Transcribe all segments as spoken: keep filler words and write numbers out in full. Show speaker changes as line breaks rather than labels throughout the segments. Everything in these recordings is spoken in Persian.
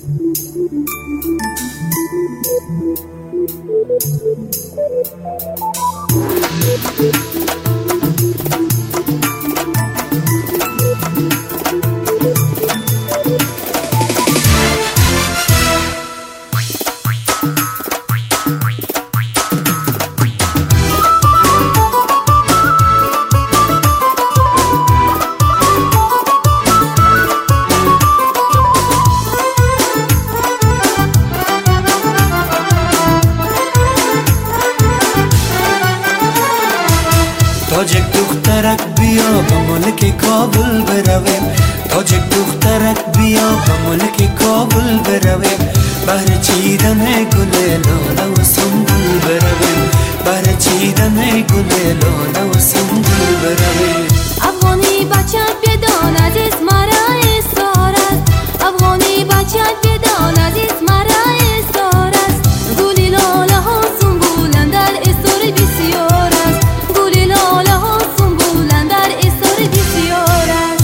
تاجک دخترک بیا به ملک کابل برویم، تاجک دخترک بیا به ملک کابل برویم، بهر چیدن گل لاله و سنبل برویم، بهر چیدن گل لاله و سنبل برویم.
افغانی بچت بدان عزیز مرا ایثار است، افغانی بچت بدان عزیز مرا ایثار است، گل لاله ها سنبل اندر ایثار بسیار است، گل لاله ها سنبل اندر ایثار بسیار است.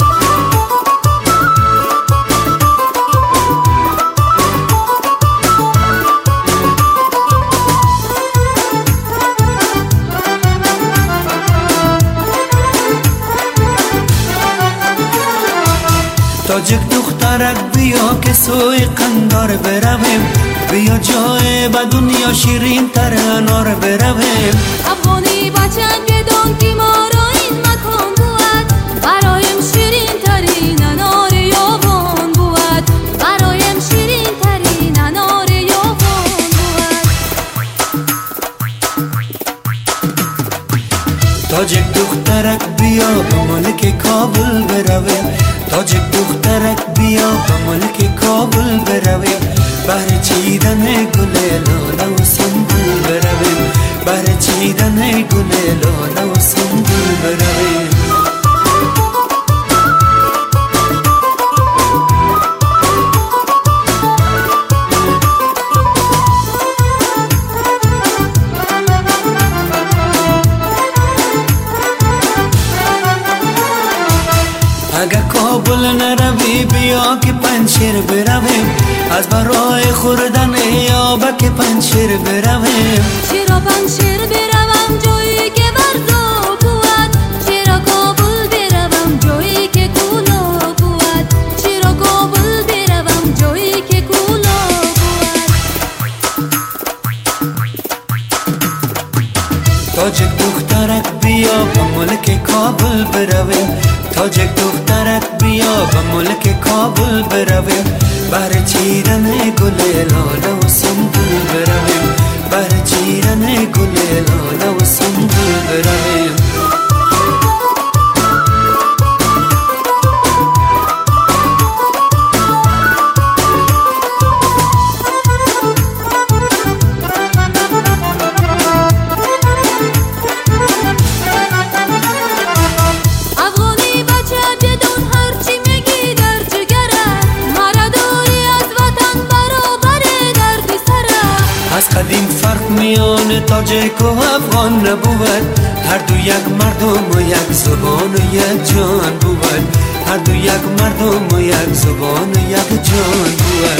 تاجک دخترک بیا که سوی قندار برویم، بیا جای به دنیا شیرین تر انار برویم.
افغانی بچت بدان که ما را این مکان بود، برایم شیرین ترین انار یابان بود، برایم شیرین ترین انار یابان بود.
تاجک دخترک بیا به ملک کابل برویم، تاجک دخترک بیا به ملک کابل برویم، بهر چیدن گل لاله و سنبل برویم، بهر چیدن گل لاله و سنبل برویم. اگه کابل نروی بیا که پنجشیر برویم، از برای خوردن یابک پنجشیر برویم.
چرا پنجشیر بروم جایی که ورزا بود، چرا کابل بروم جایی که کولا بود، چرا کابل بروم جایی که کولا بود.
تاجک دخترک بیا به ملک کابل برویم، تاجک دخترک بیا به ملک کابل برویم، بهر چیدن گل لاله و سنبل برویم، بهر چیدن گل لاله و سنبل برویم. از قدیم فرق میان تاجک و افغان نبود، هر دو یک مردم و یک زبان و یک جان بود، هر دو یک مردم و یک زبان و یک جان بود.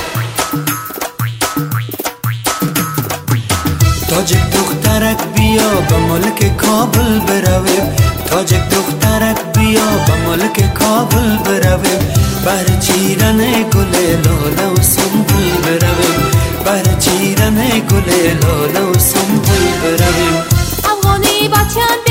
تاجک دخترک بیا به ملک کابل برویم، تاجک دخترک بیا به ملک کابل برویم، بهر چیدن گل لاله و سنبل برویم، بهر چیدن گل لاله و سنبل برویم.
افغانی بچت